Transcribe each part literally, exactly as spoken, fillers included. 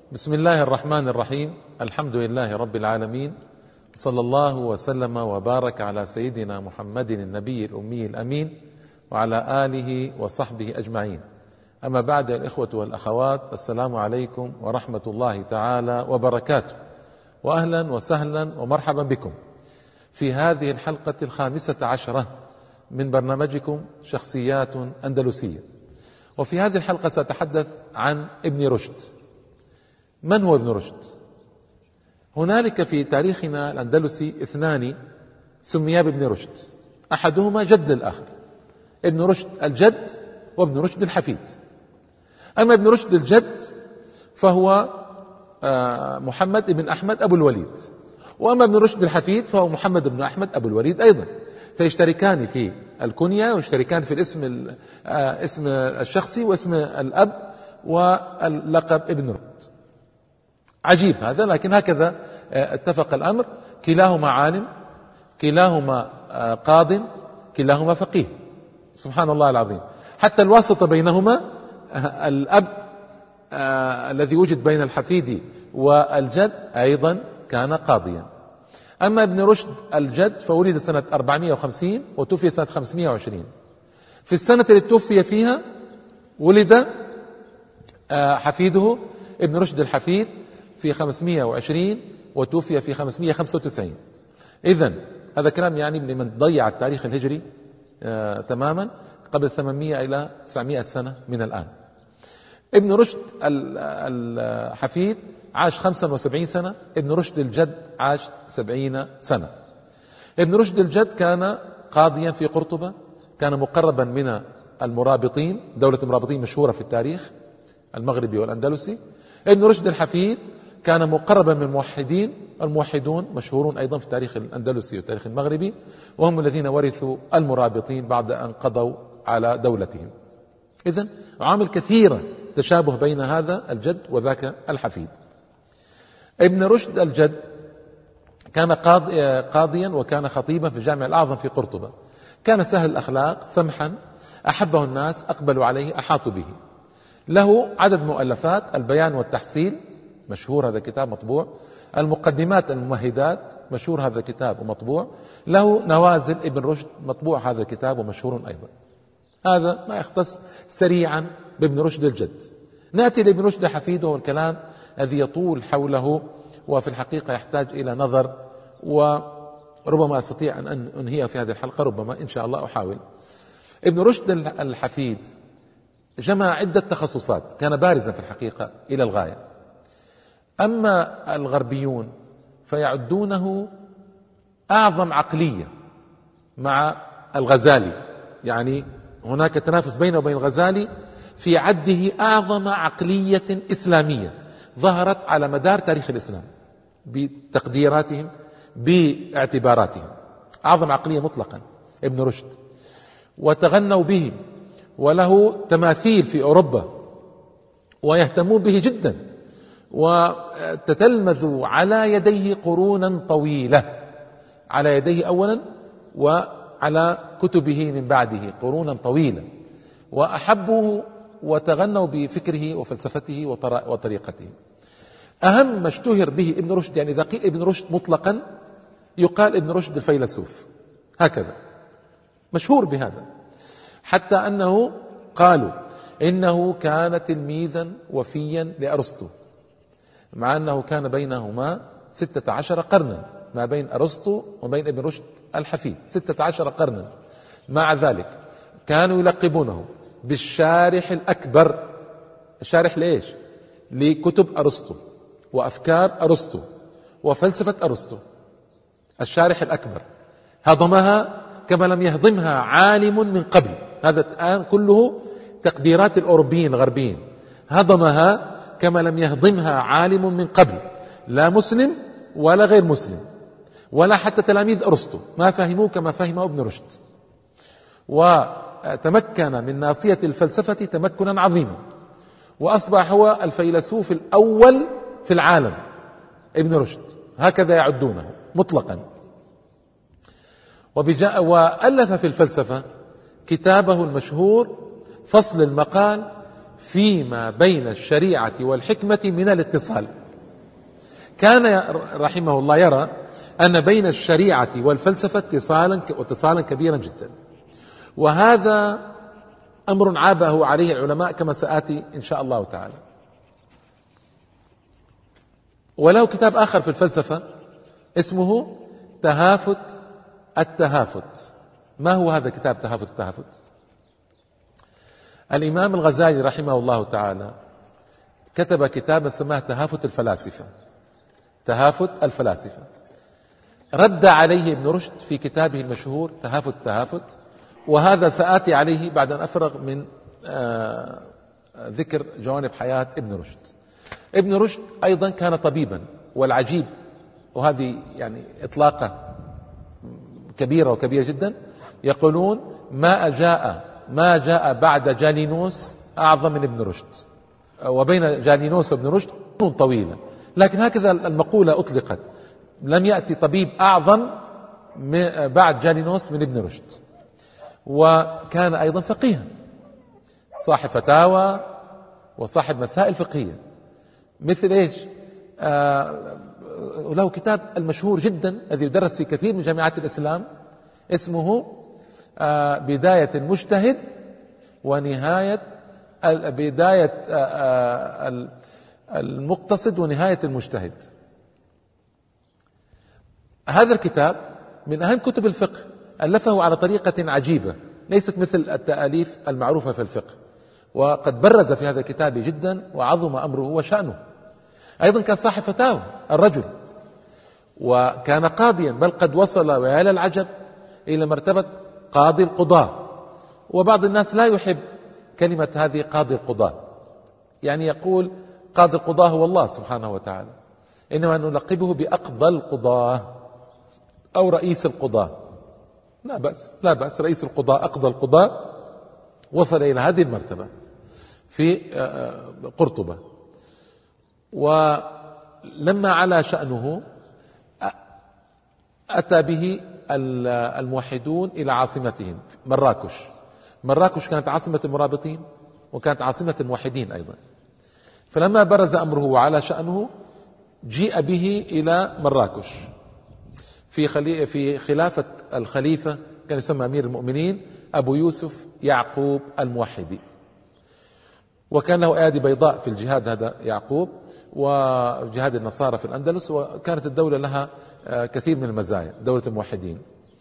بسم الله الرحمن الرحيم. الحمد لله رب العالمين، صلى الله وسلم وبارك على سيدنا محمد النبي الأمي الأمين وعلى آله وصحبه أجمعين. أما بعد، الإخوة والأخوات، السلام عليكم ورحمة الله تعالى وبركاته، وأهلا وسهلا ومرحبا بكم في هذه الحلقة الخامسة عشرة من برنامجكم شخصيات أندلسية. وفي هذه الحلقة سأتحدث عن ابن رشد. من هو ابن رشد؟ هنالك في تاريخنا الأندلسي اثنان سميا بابن رشد، أحدهما جد للآخر، ابن رشد الجد وابن رشد الحفيد. أما ابن رشد الجد فهو محمد بن أحمد أبو الوليد، وأما ابن رشد الحفيد فهو محمد بن أحمد أبو الوليد أيضا، فيشتركان في الكنية ويشتركان في الاسم اسم الشخصي واسم الأب واللقب ابن رشد. عجيب هذا، لكن هكذا اتفق الأمر. كلاهما عالم، كلاهما قاض، كلاهما فقيه، سبحان الله العظيم. حتى الواسطة بينهما الأب الذي وجد بين الحفيد والجد أيضا كان قاضيا. أما ابن رشد الجد فولد سنة أربعمائة وخمسين وتوفي سنة خمسمائة وعشرين. في السنة التي توفي فيها ولد حفيده ابن رشد الحفيد في خمسمائة وعشرين وتوفي في خمسمائة وخمسة وتسعين. إذن هذا كلام يعني لمن ضيع التاريخ الهجري آه تماما، قبل ثمانمائة إلى تسعمائة سنة من الآن. ابن رشد الحفيد عاش خمسا وسبعين سنة، ابن رشد الجد عاش سبعين سنة. ابن رشد الجد كان قاضيا في قرطبة، كان مقربا من المرابطين، دولة المرابطين مشهورة في التاريخ المغربي والأندلسي. ابن رشد الحفيد كان مقربا من الموحدين، الموحدون مشهورون أيضا في التاريخ الأندلسي والتاريخ المغربي، وهم الذين ورثوا المرابطين بعد أن قضوا على دولتهم. إذن عامل كثيرة تشابه بين هذا الجد وذاك الحفيد. ابن رشد الجد كان قاضيا وكان خطيبا في الجامع الأعظم في قرطبة. كان سهل الأخلاق، سمحا، أحبه الناس، أقبلوا عليه، أحاطوا به. له عدد مؤلفات: البيان والتحصيل، مشهور هذا الكتاب مطبوع. المقدمات الممهدات، مشهور هذا الكتاب ومطبوع. له نوازل ابن رشد، مطبوع هذا الكتاب ومشهور أيضا. هذا ما يختص سريعا بابن رشد الجد. نأتي لابن رشد الحفيد، وهو الكلام الذي يطول حوله وفي الحقيقة يحتاج إلى نظر، وربما أستطيع أن أنهي في هذه الحلقة، ربما إن شاء الله أحاول. ابن رشد الحفيد جمع عدة تخصصات، كان بارزا في الحقيقة إلى الغاية. أما الغربيون فيعدونه أعظم عقلية مع الغزالي، يعني هناك تنافس بينه وبين الغزالي في عده أعظم عقلية إسلامية ظهرت على مدار تاريخ الإسلام بتقديراتهم باعتباراتهم. أعظم عقلية مطلقا ابن رشد، وتغنوا به، وله تماثيل في أوروبا ويهتمون به جدا، وتتلمذوا على يديه قرونا طويلة، على يديه أولا وعلى كتبه من بعده قرونا طويلة، وأحبوه وتغنوا بفكره وفلسفته وطريقته. أهم ما اشتهر به ابن رشد، يعني إذا قيل ابن رشد مطلقا يقال ابن رشد الفيلسوف، هكذا مشهور بهذا، حتى أنه قالوا إنه كان تلميذا وفيا لأرسطو، مع أنه كان بينهما ستة عشر قرنا، ما بين أرسطو وبين ابن رشد الحفيد ستة عشر قرنا. مع ذلك كانوا يلقبونه بالشارح الأكبر. الشارح ليش؟ لكتب أرسطو وأفكار أرسطو وفلسفة أرسطو. الشارح الأكبر هضمها كما لم يهضمها عالم من قبل. هذا الآن كله تقديرات الأوروبيين الغربيين. هضمها كما لم يهضمها عالم من قبل، لا مسلم ولا غير مسلم ولا حتى تلاميذ أرسطو ما فهموه كما فهمه ابن رشد، وتمكن من ناصية الفلسفة تمكنا عظيما، وأصبح هو الفيلسوف الأول في العالم ابن رشد، هكذا يعدونه مطلقا. وألف في الفلسفة كتابه المشهور فصل المقال فيما بين الشريعة والحكمة من الاتصال. كان رحمه الله يرى أن بين الشريعة والفلسفة اتصالا واتصالا كبيرا جدا، وهذا أمر عابه عليه العلماء كما سآتي إن شاء الله تعالى. وله كتاب آخر في الفلسفة اسمه تهافت التهافت. ما هو هذا كتاب تهافت التهافت؟ الإمام الغزالي رحمه الله تعالى كتب كتابا سماه تهافت الفلاسفة، تهافت الفلاسفة، رد عليه ابن رشد في كتابه المشهور تهافت التهافت، وهذا سآتي عليه بعد أن أفرغ من آه ذكر جوانب حياة ابن رشد. ابن رشد أيضا كان طبيبا، والعجيب وهذه يعني إطلاقة كبيرة وكبيرة جدا، يقولون ما جاء ما جاء بعد جالينوس أعظم من ابن رشد، وبين جالينوس وابن رشد طويلة، لكن هكذا المقولة أطلقت، لم يأتي طبيب أعظم بعد جالينوس من ابن رشد. وكان أيضا فقيها، صاحب فتاوى وصاحب مسائل فقهية، مثل إيش؟ آه له كتاب المشهور جدا الذي يدرس في كثير من جامعات الإسلام اسمه آه بداية المجتهد ونهاية بداية آه المقتصد ونهاية المجتهد. هذا الكتاب من أهم كتب الفقه، ألفه على طريقة عجيبة ليست مثل التأليف المعروفة في الفقه، وقد برز في هذا الكتاب جدا وعظم أمره وشأنه. أيضا كان صاحب فتاوى الرجل، وكان قاضيا، بل قد وصل ويا للعجب إلى مرتبة قاضي القضاة. وبعض الناس لا يحب كلمة هذه قاضي القضاة، يعني يقول قاضي القضاة هو الله سبحانه وتعالى، إنما نلقبه بأقضى القضاة أو رئيس القضاة. لا بأس لا بأس، رئيس القضاة أقضى القضاة، وصل إلى هذه المرتبة في قرطبة. ولما علا شأنه أتى به الموحدون إلى عاصمتهم مراكش. مراكش كانت عاصمة المرابطين وكانت عاصمة الموحدين أيضا. فلما برز أمره وعلى شأنه جيء به إلى مراكش في في خلافة الخليفة كان يسمى أمير المؤمنين أبو يوسف يعقوب الموحدي، وكان له أيادي بيضاء في الجهاد هذا يعقوب وجهاد النصارى في الأندلس، وكانت الدولة لها كثير من المزايا، دولة الموحدين.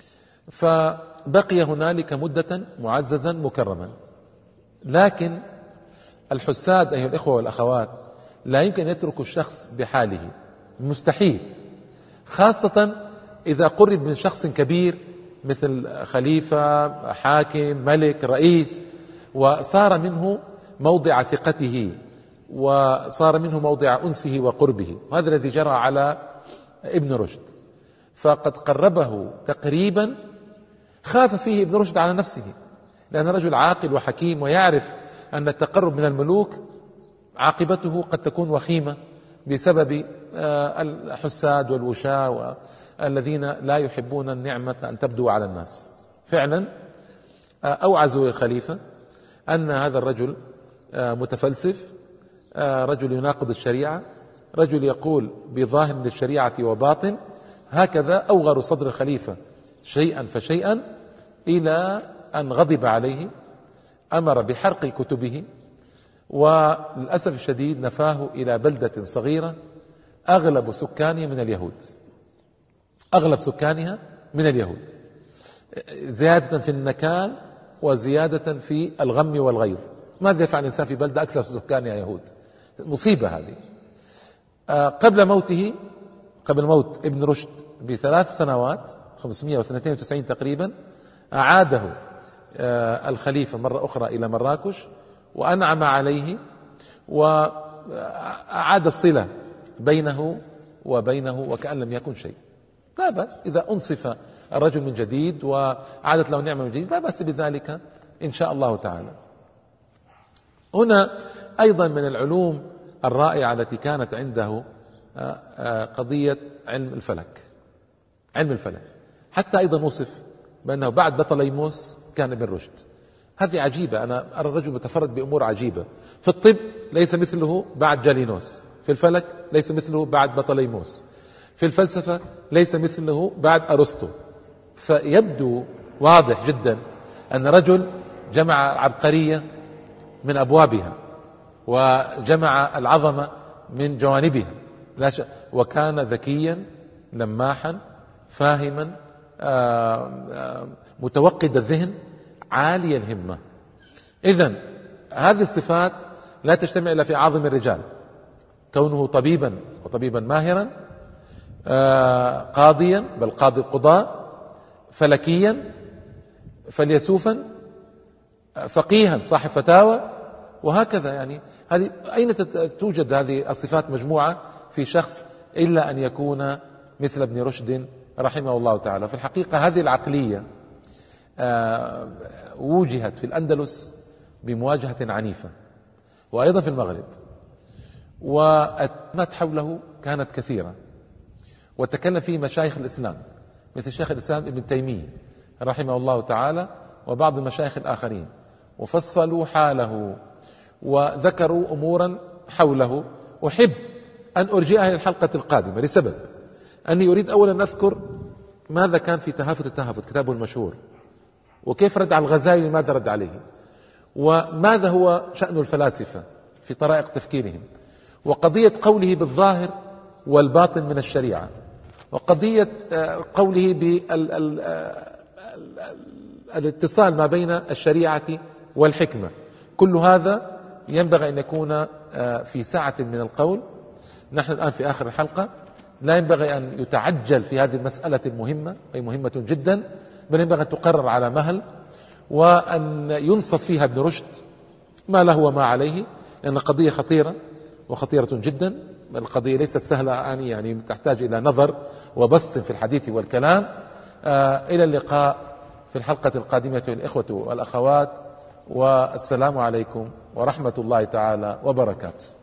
فبقي هنالك مدة معززا مكرما، لكن الحساد أيها الإخوة والأخوات لا يمكن يترك الشخص بحاله، مستحيل، خاصة إذا قرب من شخص كبير مثل خليفة، حاكم، ملك، رئيس، وصار منه موضع ثقته وصار منه موضع أنسه وقربه. وهذا الذي جرى على ابن رشد، فقد قربه تقريبا، خاف فيه ابن رشد على نفسه، لأن رجل عاقل وحكيم ويعرف أن التقرب من الملوك عاقبته قد تكون وخيمة بسبب الحساد والوشاة الذين لا يحبون النعمة أن تبدو على الناس. فعلا أوعزوا الخليفة أن هذا الرجل متفلسف، رجل يناقض الشريعة، رجل يقول بظاهر من الشريعة وباطن. هكذا أوغروا صدر الخليفة شيئا فشيئا إلى أن غضب عليه، أمر بحرق كتبه، وللأسف الشديد نفاه إلى بلدة صغيرة أغلب سكانها من اليهود، أغلب سكانها من اليهود، زيادة في النكال وزيادة في الغم والغيظ. ماذا يفعل الإنسان في بلدة أكثر سكانها يهود؟ مصيبة هذه. قبل موته، قبل موت ابن رشد بثلاث سنوات خمسمائة واثنين وتسعين تقريبا، أعاده الخليفة مرة أخرى إلى مراكش وأنعم عليه وأعاد الصلة بينه وبينه وكأن لم يكن شيء. لا بأس إذا أنصف الرجل من جديد وعادت له نعمة من جديد، لا بأس بذلك إن شاء الله تعالى. هنا أيضا من العلوم الرائعة التي كانت عنده قضية علم الفلك. علم الفلك حتى أيضا وصف بأنه بعد بطليموس كان ابن رشد. هذه عجيبة. أنا أرى الرجل متفرد بأمور عجيبة. في الطب ليس مثله بعد جالينوس، في الفلك ليس مثله بعد بطليموس، في الفلسفة ليس مثله بعد أرسطو. فيبدو واضح جدا أن رجل جمع العبقرية من أبوابها وجمع العظمة من جوانبها، لا شك، وكان ذكيا لماحا فاهما متوقد الذهن عالي الهمة. إذن هذه الصفات لا تجتمع إلا في أعظم الرجال، كونه طبيبا وطبيبا ماهرا، قاضيا بل قاضي القضاء، فلكيا فيلسوفا، فقيها صاحب فتاوى، وهكذا. يعني هذه أين توجد هذه الصفات مجموعة في شخص إلا أن يكون مثل ابن رشد رحمه الله تعالى. في الحقيقة هذه العقلية وجهت في الأندلس بمواجهة عنيفة، وأيضا في المغرب، والتهمات حوله كانت كثيرة، وتكلم فيه مشايخ الإسلام مثل شيخ الإسلام ابن تيمية رحمه الله تعالى وبعض المشايخ الآخرين، وفصلوا حاله وذكروا أمورا حوله. أحب أن أرجئها للحلقة القادمة لسبب أني أريد أولا أن أذكر ماذا كان في تهافت التهافت كتابه المشهور، وكيف رد على الغزالي لماذا رد عليه، وماذا هو شأن الفلاسفة في طرائق تفكيرهم، وقضية قوله بالظاهر والباطن من الشريعة، وقضية قوله بالاتصال ما بين الشريعة والحكمة. كل هذا ينبغي أن يكون في ساعة من القول. نحن الآن في آخر الحلقة، لا ينبغي أن يتعجل في هذه المسألة المهمة، أي مهمة جدا، بل ينبغي أن تقرر على مهل، وأن ينصف فيها ابن رشد ما له وما عليه، لأن القضية خطيرة وخطيرة جدا. القضية ليست سهلة، آني يعني تحتاج إلى نظر وبسط في الحديث والكلام. آه إلى اللقاء في الحلقة القادمة الإخوة والأخوات، والسلام عليكم ورحمة الله تعالى وبركاته.